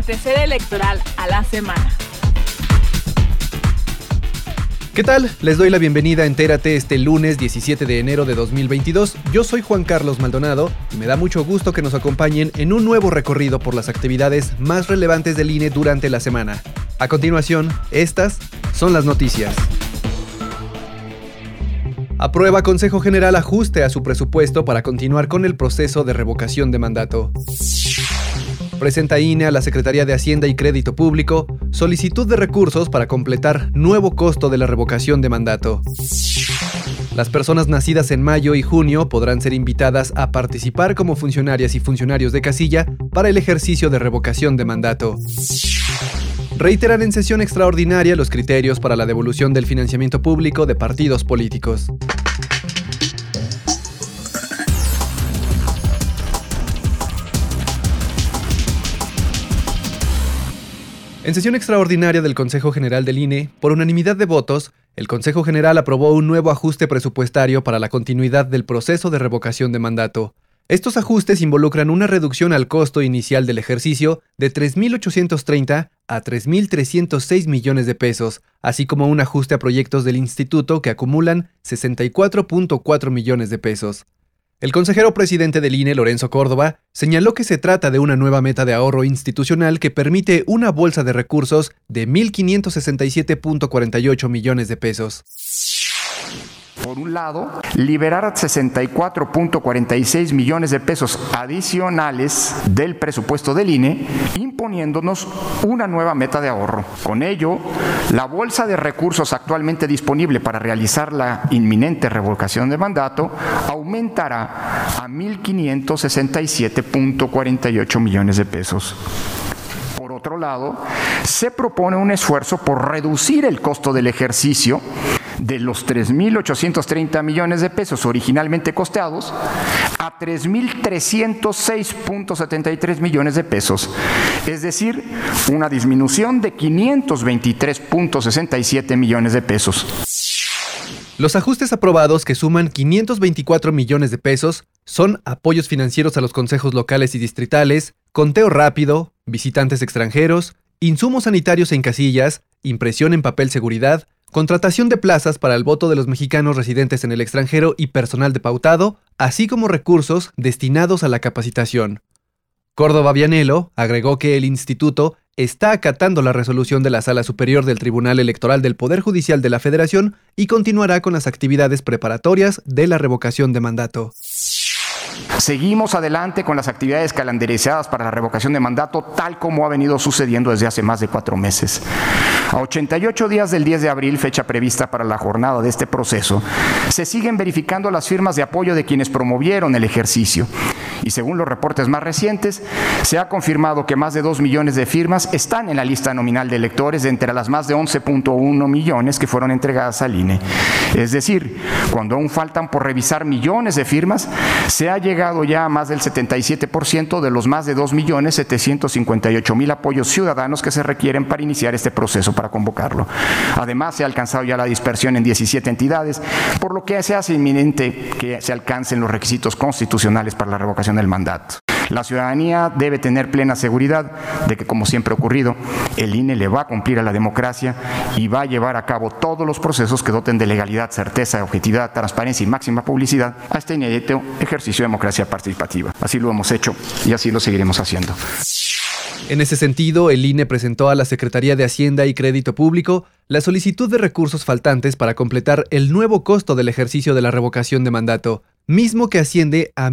antecede electoral a la semana. ¿Qué tal? Les doy la bienvenida a Entérate este lunes 17 de enero de 2022. Yo soy Juan Carlos Maldonado y me da mucho gusto que nos acompañen en un nuevo recorrido por las actividades más relevantes del INE durante la semana. A continuación, estas son las noticias. Aprueba Consejo General ajuste a su presupuesto para continuar con el proceso de revocación de mandato. Presenta INE a la Secretaría de Hacienda y Crédito Público solicitud de recursos para completar nuevo costo de la revocación de mandato. Las personas nacidas en mayo y junio podrán ser invitadas a participar como funcionarias y funcionarios de casilla para el ejercicio de revocación de mandato. Reiteran en sesión extraordinaria los criterios para la devolución del financiamiento público de partidos políticos. En sesión extraordinaria del Consejo General del INE, por unanimidad de votos, el Consejo General aprobó un nuevo ajuste presupuestario para la continuidad del proceso de revocación de mandato. Estos ajustes involucran una reducción al costo inicial del ejercicio de 3.830 a 3.306 millones de pesos, así como un ajuste a proyectos del instituto que acumulan 64.4 millones de pesos. El consejero presidente del INE, Lorenzo Córdoba, señaló que se trata de una nueva meta de ahorro institucional que permite una bolsa de recursos de 1.567.48 millones de pesos. Por un lado, liberar 64.46 millones de pesos adicionales del presupuesto del INE, imponiéndonos una nueva meta de ahorro. Con ello, la bolsa de recursos actualmente disponible para realizar la inminente revocación de mandato aumentará a 1.567.48 millones de pesos. Por otro lado, se propone un esfuerzo por reducir el costo del ejercicio de los 3.830 millones de pesos originalmente costeados a 3.306.73 millones de pesos, es decir, una disminución de 523.67 millones de pesos. Los ajustes aprobados, que suman 524 millones de pesos, son apoyos financieros a los consejos locales y distritales, conteo rápido, visitantes extranjeros, insumos sanitarios en casillas, impresión en papel seguridad, contratación de plazas para el voto de los mexicanos residentes en el extranjero y personal de pautado, así como recursos destinados a la capacitación. Córdoba Vianello agregó que el instituto está acatando la resolución de la Sala Superior del Tribunal Electoral del Poder Judicial de la Federación y continuará con las actividades preparatorias de la revocación de mandato. Seguimos adelante con las actividades calendarizadas para la revocación de mandato, tal como ha venido sucediendo desde hace más de 4 meses. A 88 días del 10 de abril, fecha prevista para la jornada de este proceso, se siguen verificando las firmas de apoyo de quienes promovieron el ejercicio. Y según los reportes más recientes, se ha confirmado que más de 2 millones de firmas están en la lista nominal de electores de entre las más de 11.1 millones que fueron entregadas al INE. Es decir, cuando aún faltan por revisar millones de firmas, se ha llegado ya a más del 77% de los más de 2.758.000 apoyos ciudadanos que se requieren para iniciar este proceso para convocarlo. Además, se ha alcanzado ya la dispersión en 17 entidades, por lo que se hace inminente que se alcancen los requisitos constitucionales para la revocación del mandato. La ciudadanía debe tener plena seguridad de que, como siempre ha ocurrido, el INE le va a cumplir a la democracia y va a llevar a cabo todos los procesos que doten de legalidad, certeza, objetividad, transparencia y máxima publicidad a este inédito ejercicio de democracia participativa. Así lo hemos hecho y así lo seguiremos haciendo. En ese sentido, el INE presentó a la Secretaría de Hacienda y Crédito Público la solicitud de recursos faltantes para completar el nuevo costo del ejercicio de la revocación de mandato, mismo que asciende a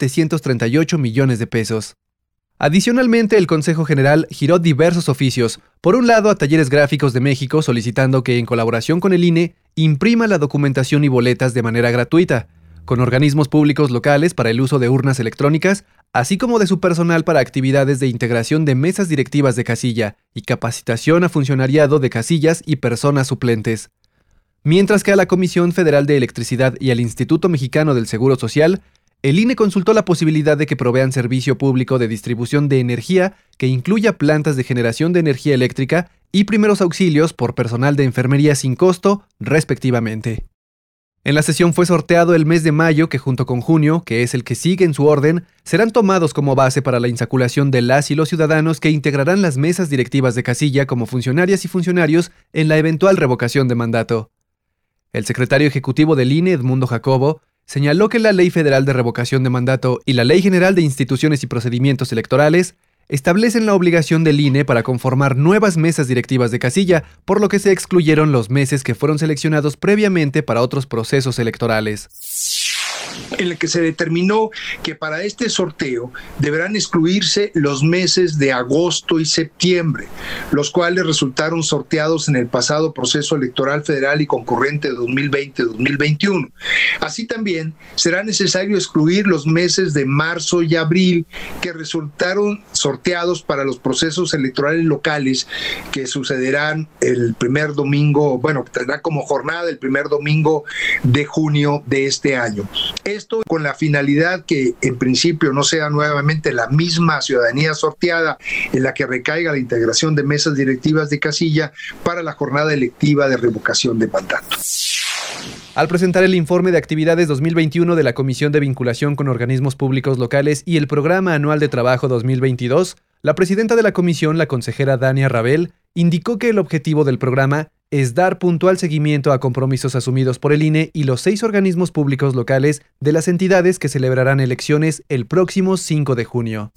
1.738 millones de pesos. Adicionalmente, el Consejo General giró diversos oficios, por un lado a Talleres Gráficos de México solicitando que, en colaboración con el INE, imprima la documentación y boletas de manera gratuita, con organismos públicos locales para el uso de urnas electrónicas, así como de su personal para actividades de integración de mesas directivas de casilla y capacitación a funcionariado de casillas y personas suplentes. Mientras que a la Comisión Federal de Electricidad y al Instituto Mexicano del Seguro Social, el INE consultó la posibilidad de que provean servicio público de distribución de energía que incluya plantas de generación de energía eléctrica y primeros auxilios por personal de enfermería sin costo, respectivamente. En la sesión fue sorteado el mes de mayo, que junto con junio, que es el que sigue en su orden, serán tomados como base para la insaculación de las y los ciudadanos que integrarán las mesas directivas de casilla como funcionarias y funcionarios en la eventual revocación de mandato. El secretario ejecutivo del INE, Edmundo Jacobo, señaló que la Ley Federal de Revocación de Mandato y la Ley General de Instituciones y Procedimientos Electorales establecen la obligación del INE para conformar nuevas mesas directivas de casilla, por lo que se excluyeron los meses que fueron seleccionados previamente para otros procesos electorales. En el que se determinó que para este sorteo deberán excluirse los meses de agosto y septiembre, los cuales resultaron sorteados en el pasado proceso electoral federal y concurrente de 2020-2021. Así también será necesario excluir los meses de marzo y abril, que resultaron sorteados para los procesos electorales locales que sucederán el primer domingo, tendrá como jornada el primer domingo de junio de este año. Esto con la finalidad que en principio no sea nuevamente la misma ciudadanía sorteada en la que recaiga la integración de mesas directivas de casilla para la jornada electiva de revocación de mandato. Al presentar el informe de actividades 2021 de la Comisión de Vinculación con Organismos Públicos Locales y el Programa Anual de Trabajo 2022, la presidenta de la comisión, la consejera Dania Rabel, indicó que el objetivo del programa es dar puntual seguimiento a compromisos asumidos por el INE y los 6 organismos públicos locales de las entidades que celebrarán elecciones el próximo 5 de junio.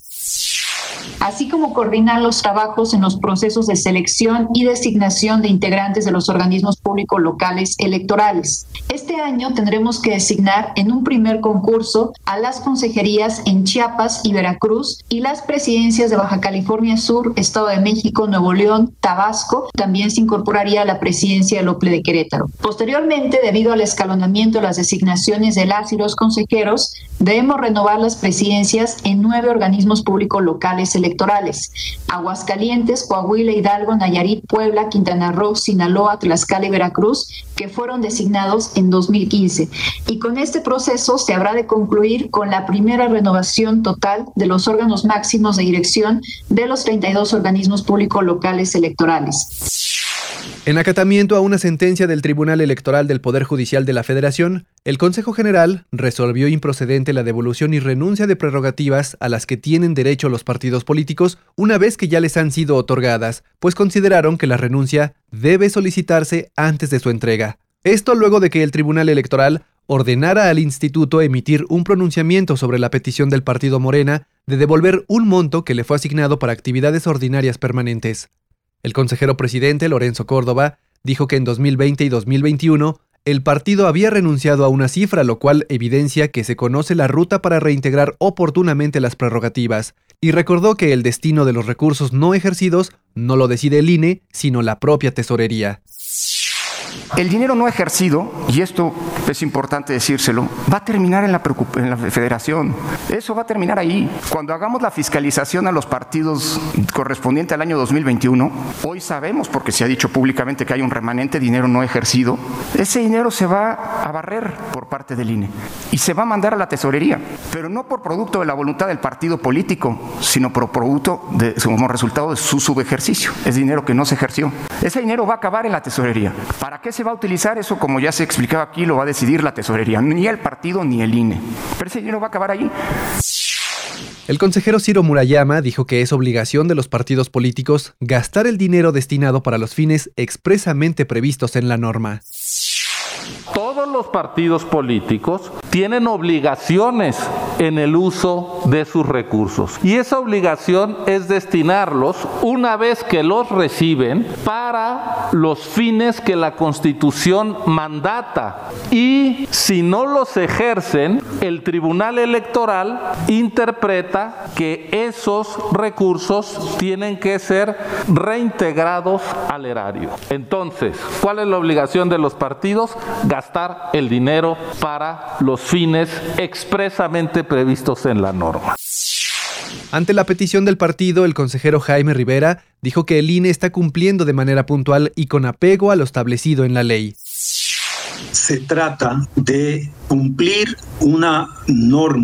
Así como coordinar los trabajos en los procesos de selección y designación de integrantes de los organismos públicos locales electorales. Este año tendremos que designar en un primer concurso a las consejerías en Chiapas y Veracruz y las presidencias de Baja California Sur, Estado de México, Nuevo León, Tabasco. También se incorporaría la presidencia del OPLE de Querétaro. Posteriormente, debido al escalonamiento de las designaciones de las y los consejeros, debemos renovar las presidencias en 9 organismos públicos locales electorales: Aguascalientes, Coahuila, Hidalgo, Nayarit, Puebla, Quintana Roo, Sinaloa, Tlaxcala y Veracruz, que fueron designados en 2015. Y con este proceso se habrá de concluir con la primera renovación total de los órganos máximos de dirección de los 32 organismos públicos locales electorales. En acatamiento a una sentencia del Tribunal Electoral del Poder Judicial de la Federación, el Consejo General resolvió improcedente la devolución y renuncia de prerrogativas a las que tienen derecho los partidos políticos una vez que ya les han sido otorgadas, pues consideraron que la renuncia debe solicitarse antes de su entrega. Esto luego de que el Tribunal Electoral ordenara al instituto emitir un pronunciamiento sobre la petición del partido Morena de devolver un monto que le fue asignado para actividades ordinarias permanentes. El consejero presidente, Lorenzo Córdoba, dijo que en 2020 y 2021 el partido había renunciado a una cifra, lo cual evidencia que se conoce la ruta para reintegrar oportunamente las prerrogativas, y recordó que el destino de los recursos no ejercidos no lo decide el INE, sino la propia tesorería. El dinero no ejercido, y esto es importante decírselo, va a terminar en la federación. Eso va a terminar ahí. Cuando hagamos la fiscalización a los partidos correspondiente al año 2021, hoy sabemos, porque se ha dicho públicamente que hay un remanente de dinero no ejercido, ese dinero se va a barrer por parte del INE y se va a mandar a la tesorería, pero no por producto de la voluntad del partido político, sino por producto como resultado de su subejercicio. Es dinero que no se ejerció. Ese dinero va a acabar en la tesorería. ¿Para qué se va a utilizar? Eso, como ya se explicaba aquí, lo va a decidir la tesorería, ni el partido ni el INE. Pero ese dinero va a acabar allí. El consejero Ciro Murayama dijo que es obligación de los partidos políticos gastar el dinero destinado para los fines expresamente previstos en la norma. Todos los partidos políticos tienen obligaciones en el uso de sus recursos y esa obligación es destinarlos, una vez que los reciben, para los fines que la Constitución mandata, y si no los ejercen, el Tribunal Electoral interpreta que esos recursos tienen que ser reintegrados al erario. Entonces, ¿cuál es la obligación de los partidos? Gastar el dinero para los fines expresamente previstos en la norma. Ante la petición del partido, el consejero Jaime Rivera dijo que el INE está cumpliendo de manera puntual y con apego a lo establecido en la ley. Se trata de cumplir una norma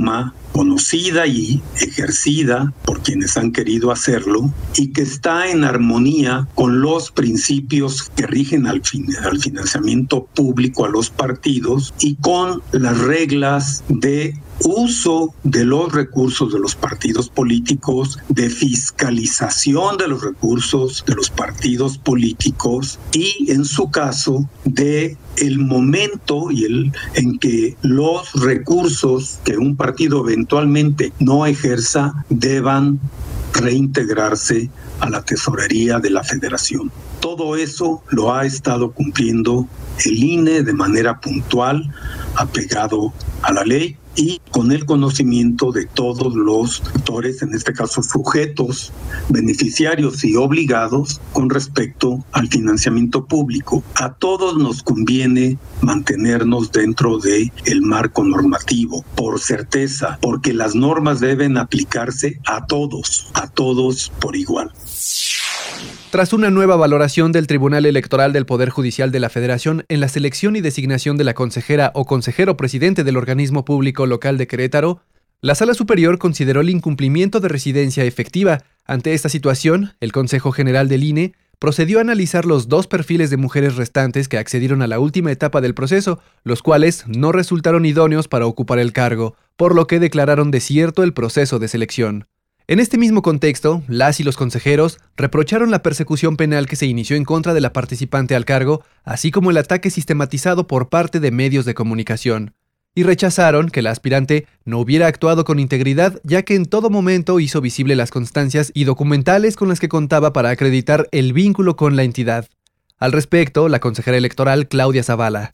conocida y ejercida por quienes han querido hacerlo y que está en armonía con los principios que rigen al financiamiento público a los partidos y con las reglas de uso de los recursos de los partidos políticos, de fiscalización de los recursos de los partidos políticos y, en su caso, de el momento en que los recursos que un partido eventualmente no ejerza deban reintegrarse a la tesorería de la Federación. Todo eso lo ha estado cumpliendo el INE de manera puntual, apegado a la ley y con el conocimiento de todos los actores, en este caso sujetos, beneficiarios y obligados con respecto al financiamiento público. A todos nos conviene mantenernos dentro del marco normativo, por certeza, porque las normas deben aplicarse a todos por igual. Tras una nueva valoración del Tribunal Electoral del Poder Judicial de la Federación en la selección y designación de la consejera o consejero presidente del organismo público local de Querétaro, la Sala Superior consideró el incumplimiento de residencia efectiva. Ante esta situación, el Consejo General del INE procedió a analizar los 2 perfiles de mujeres restantes que accedieron a la última etapa del proceso, los cuales no resultaron idóneos para ocupar el cargo, por lo que declararon desierto el proceso de selección. En este mismo contexto, las y los consejeros reprocharon la persecución penal que se inició en contra de la participante al cargo, así como el ataque sistematizado por parte de medios de comunicación, y rechazaron que la aspirante no hubiera actuado con integridad, ya que en todo momento hizo visible las constancias y documentales con las que contaba para acreditar el vínculo con la entidad. Al respecto, la consejera electoral Claudia Zavala.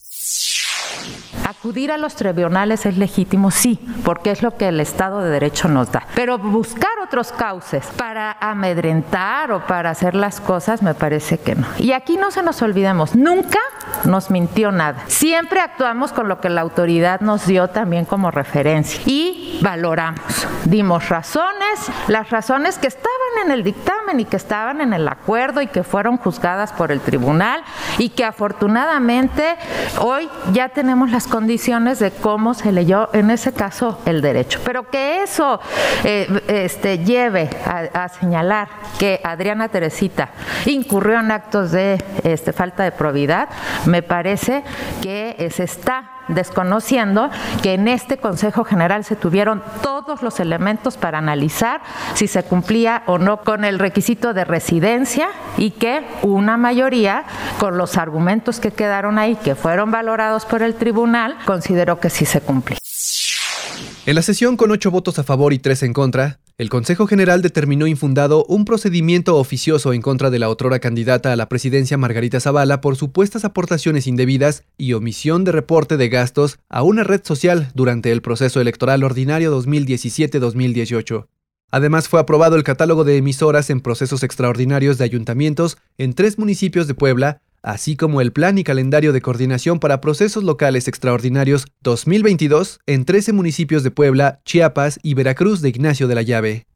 Acudir a los tribunales es legítimo, sí, porque es lo que el Estado de Derecho nos da. Pero buscar otros cauces para amedrentar o para hacer las cosas, me parece que no. Y aquí no se nos olvidemos, nunca nos mintió nada. Siempre actuamos con lo que la autoridad nos dio también como referencia y valoramos. Dimos razones, las razones que estaban en el dictamen y que estaban en el acuerdo y que fueron juzgadas por el tribunal y que afortunadamente hoy ya tenemos las condiciones de cómo se leyó en ese caso el derecho. Pero que eso lleve a señalar que Adriana Teresita incurrió en actos de falta de probidad, me parece que se está desconociendo que en este Consejo General se tuvieron todos los elementos para analizar si se cumplía o no con el requisito de residencia y que una mayoría, con los argumentos que quedaron ahí, que fueron valorados por el tribunal, consideró que sí se cumplía. En la sesión con 8 votos a favor y 3 en contra, el Consejo General determinó infundado un procedimiento oficioso en contra de la otrora candidata a la presidencia Margarita Zavala por supuestas aportaciones indebidas y omisión de reporte de gastos a una red social durante el proceso electoral ordinario 2017-2018. Además, fue aprobado el catálogo de emisoras en procesos extraordinarios de ayuntamientos en 3 municipios de Puebla, así como el plan y calendario de coordinación para procesos locales extraordinarios 2022 en 13 municipios de Puebla, Chiapas y Veracruz de Ignacio de la Llave.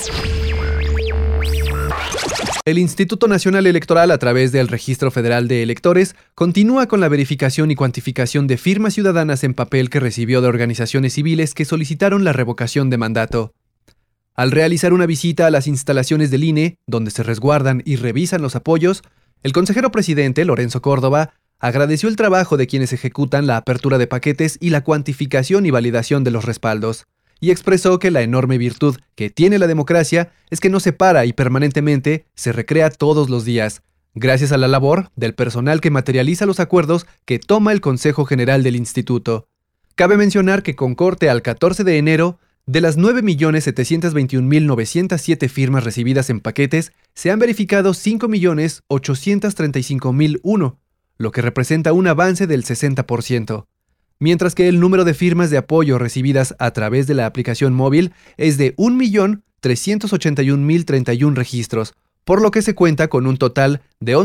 El Instituto Nacional Electoral, a través del Registro Federal de Electores, continúa con la verificación y cuantificación de firmas ciudadanas en papel que recibió de organizaciones civiles que solicitaron la revocación de mandato. Al realizar una visita a las instalaciones del INE, donde se resguardan y revisan los apoyos, el consejero presidente, Lorenzo Córdoba, agradeció el trabajo de quienes ejecutan la apertura de paquetes y la cuantificación y validación de los respaldos, y expresó que la enorme virtud que tiene la democracia es que no se para y permanentemente se recrea todos los días, gracias a la labor del personal que materializa los acuerdos que toma el Consejo General del Instituto. Cabe mencionar que con corte al 14 de enero, de las 9.721.907 firmas recibidas en paquetes, se han verificado 5.835.001, lo que representa un avance del 60%, mientras que el número de firmas de apoyo recibidas a través de la aplicación móvil es de 1.381.031 registros, por lo que se cuenta con un total de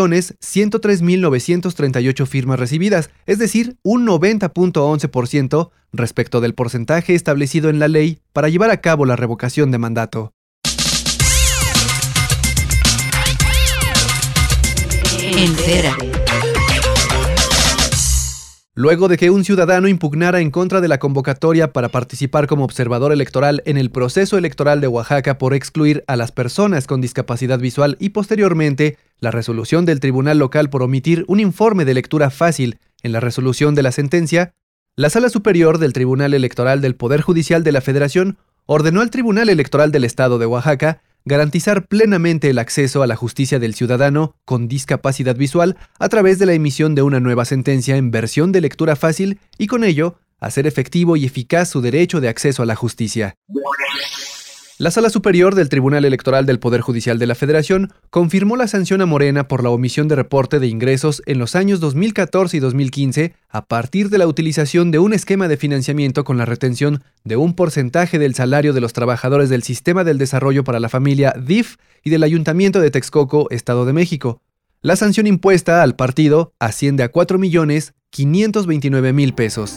11.103.938 firmas recibidas, es decir, un 90.11% respecto del porcentaje establecido en la ley para llevar a cabo la revocación de mandato. luego de que un ciudadano impugnara en contra de la convocatoria para participar como observador electoral en el proceso electoral de Oaxaca por excluir a las personas con discapacidad visual y posteriormente la resolución del tribunal local por omitir un informe de lectura fácil en la resolución de la sentencia, la Sala Superior del Tribunal Electoral del Poder Judicial de la Federación ordenó al Tribunal Electoral del Estado de Oaxaca garantizar plenamente el acceso a la justicia del ciudadano con discapacidad visual a través de la emisión de una nueva sentencia en versión de lectura fácil y con ello hacer efectivo y eficaz su derecho de acceso a la justicia. La Sala Superior del Tribunal Electoral del Poder Judicial de la Federación confirmó la sanción a Morena por la omisión de reporte de ingresos en los años 2014 y 2015 a partir de la utilización de un esquema de financiamiento con la retención de un porcentaje del salario de los trabajadores del Sistema del Desarrollo para la Familia DIF y del Ayuntamiento de Texcoco, Estado de México. La sanción impuesta al partido asciende a 4,529,000 pesos.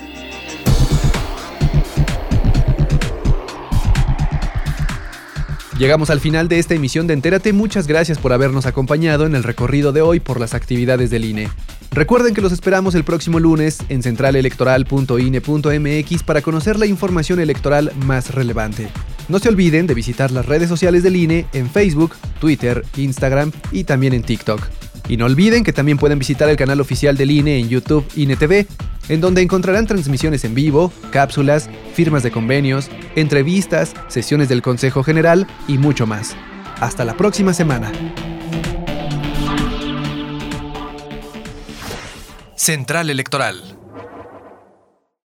Llegamos al final de esta emisión de Entérate. Muchas gracias por habernos acompañado en el recorrido de hoy por las actividades del INE. Recuerden que los esperamos el próximo lunes en centralelectoral.ine.mx para conocer la información electoral más relevante. No se olviden de visitar las redes sociales del INE en Facebook, Twitter, Instagram y también en TikTok. Y no olviden que también pueden visitar el canal oficial del INE en YouTube INE TV, en donde encontrarán transmisiones en vivo, cápsulas, firmas de convenios, entrevistas, sesiones del Consejo General y mucho más. Hasta la próxima semana. Central Electoral.